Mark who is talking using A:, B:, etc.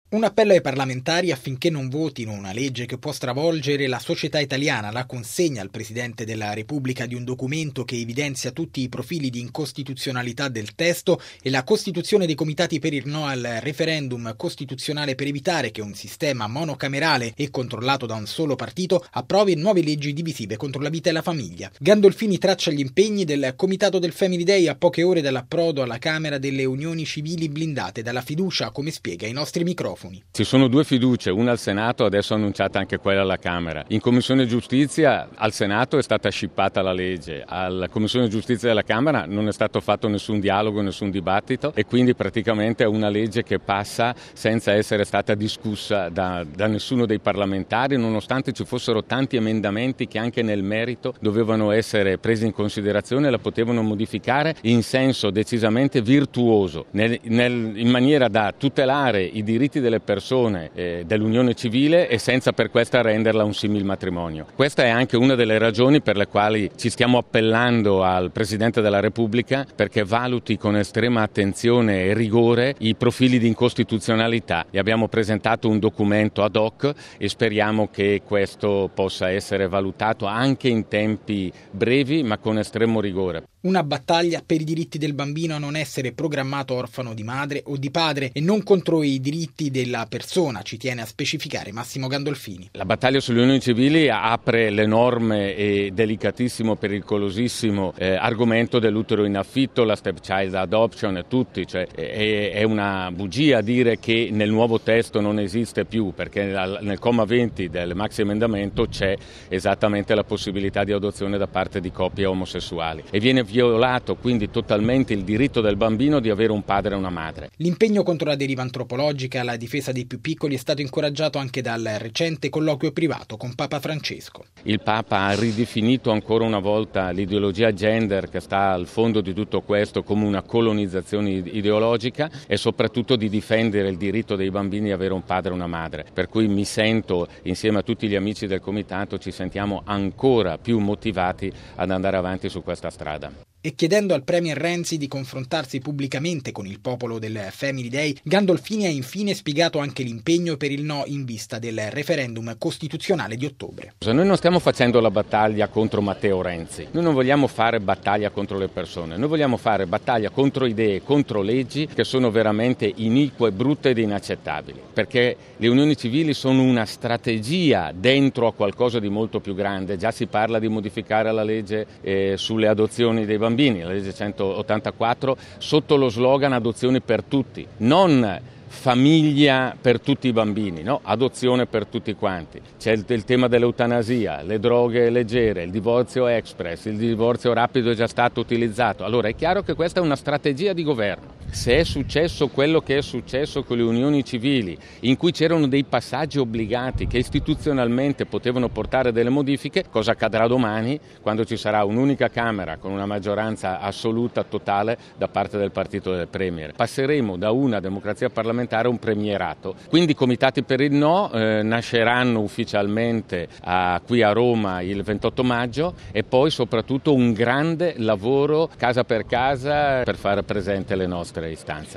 A: Un appello ai parlamentari affinché non votino una legge che può stravolgere la società italiana. La consegna al Presidente della Repubblica di un documento che evidenzia tutti i profili di incostituzionalità del testo e la costituzione dei comitati per il no al referendum costituzionale per evitare che un sistema monocamerale e controllato da un solo partito approvi nuove leggi divisive contro la vita e la famiglia. Gandolfini traccia gli impegni del Comitato del Family Day a poche ore dall'approdo alla Camera delle unioni civili blindate dalla fiducia, come spiega ai nostri microfoni.
B: Ci sono due fiducie, una al Senato, adesso annunciata anche quella alla Camera. In Commissione Giustizia al Senato è stata scippata la legge, alla Commissione Giustizia della Camera non è stato fatto nessun dialogo, nessun dibattito e quindi praticamente è una legge che passa senza essere stata discussa da nessuno dei parlamentari, nonostante ci fossero tanti emendamenti che anche nel merito dovevano essere presi in considerazione e la potevano modificare in senso decisamente virtuoso, in maniera da tutelare i diritti delle persone dell'unione civile e senza per questa renderla un simil matrimonio. Questa è anche una delle ragioni per le quali ci stiamo appellando al Presidente della Repubblica perché valuti con estrema attenzione e rigore i profili di incostituzionalità. E abbiamo presentato un documento ad hoc e speriamo che questo possa essere valutato anche in tempi brevi ma con estremo rigore.
A: Una battaglia per i diritti del bambino a non essere programmato orfano di madre o di padre e non contro i diritti della persona, ci tiene a specificare Massimo Gandolfini.
B: La battaglia sulle unioni civili apre l'enorme e delicatissimo, pericolosissimo argomento dell'utero in affitto, la stepchild adoption e tutti. È una bugia dire che nel nuovo testo non esiste più, perché nel comma 20 del maxi emendamento c'è esattamente la possibilità di adozione da parte di coppie omosessuali e viene violato quindi totalmente il diritto del bambino di avere un padre e una madre.
A: L'impegno contro la deriva antropologica e alla difesa dei più piccoli è stato incoraggiato anche dal recente colloquio privato con Papa Francesco.
B: Il Papa ha ridefinito ancora una volta l'ideologia gender che sta al fondo di tutto questo come una colonizzazione ideologica e soprattutto di difendere il diritto dei bambini di avere un padre e una madre. Per cui mi sento, insieme a tutti gli amici del Comitato, ci sentiamo ancora più motivati ad andare avanti su questa strada.
A: E chiedendo al premier Renzi di confrontarsi pubblicamente con il popolo del Family Day, Gandolfini ha infine spiegato anche l'impegno per il no in vista del referendum costituzionale di ottobre.
B: Noi non stiamo facendo la battaglia contro Matteo Renzi, noi non vogliamo fare battaglia contro le persone, noi vogliamo fare battaglia contro idee, contro leggi che sono veramente inique, brutte ed inaccettabili, perché le unioni civili sono una strategia dentro a qualcosa di molto più grande. Già si parla di modificare la legge sulle adozioni dei bambini, la legge 184, sotto lo slogan adozioni per tutti, non famiglia per tutti i bambini, no? Adozione per tutti quanti. C'è il tema dell'eutanasia, le droghe leggere, il divorzio express, il divorzio rapido è già stato utilizzato. Allora è chiaro che questa è una strategia di governo. Se è successo quello che è successo con le unioni civili, in cui c'erano dei passaggi obbligati che istituzionalmente potevano portare delle modifiche, cosa accadrà domani quando ci sarà un'unica Camera con una maggioranza assoluta, totale, da parte del partito del Premier? Passeremo da una democrazia parlamentare a un premierato. Quindi i comitati per il no nasceranno ufficialmente qui a Roma il 28 maggio e poi soprattutto un grande lavoro casa per casa per fare presente le nostre istanze.